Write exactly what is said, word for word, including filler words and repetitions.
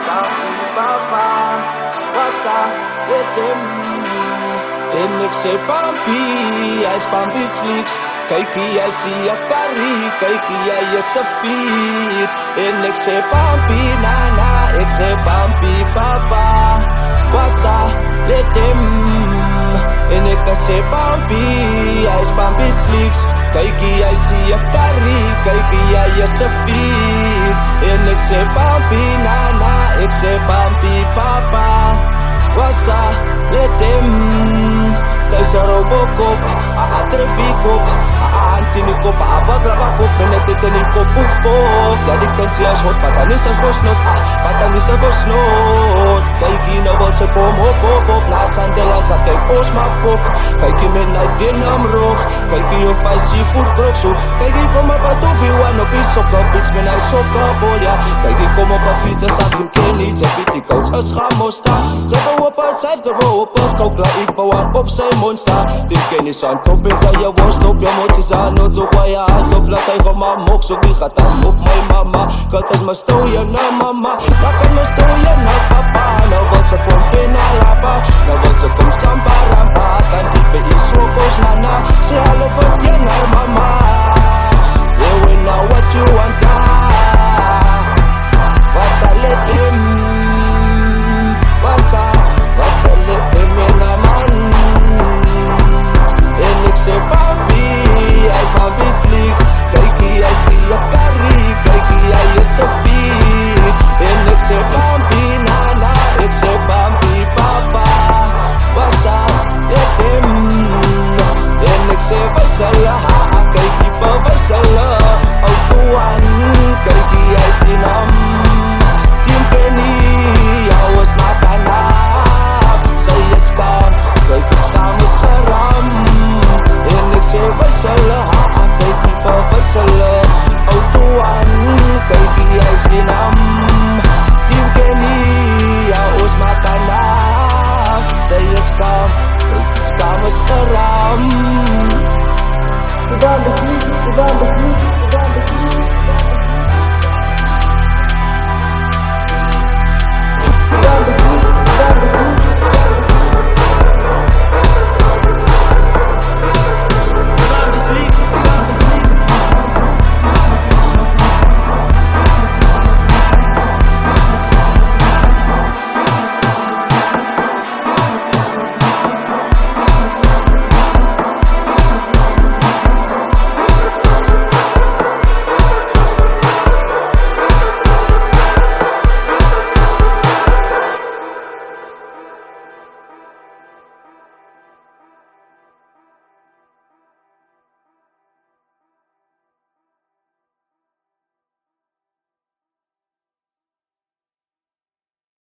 Papa, wasa etem. En ik say Pampi, hij is Pampi slicks. Kijk jij zie je kari, kijk jij je se fiets. En ik say Pampi, na na, ik say Pampi papa, wasa etem. En ik say Pampi, hij is Pampi slicks. Kijk jij zie je kari, kijk jij je se fiets. En ik say Pampi, na na, ik say Pampi papa, wasa etem. Zij is Robocop, a Traficop, a Antinicop, a Baglabacop, en het is een kop ufok. Ja, die kent ze als hot, maar dan is als bosnot, ah, maar dan is er bosnot. Kijk hier nou wat ze kom, hop, hop, hop, na Sandeland gaat, kijk Osma pop. Kijk hier met naar Dinam roog, kijk hier of hij seafood brok zo. Kijk hier kom op een toffee, one op is sokka, bitch, met hij sokka bol, ja. Kijk hier kom op een fiets, en zag hem ken niet, ze vindt die kouds als schamosta. Ze bouw op het cijf, gebouw op een kookla, ik bouw aan op zijn monster. Dit kennis aan top en zij je worst op je moties aan nooit zo ga je hand op. Laat zij gewoon maar mok zo wie gaat aan op mijn mama. Kat als me stoeien naar mama, dan kan me stoeien naar papa. Nou wil ze kom binnen lapa, nou wil ze kom samba rampa. Kan die bij is rokos nana, ze halve je naar mama. Yeah we know what you want.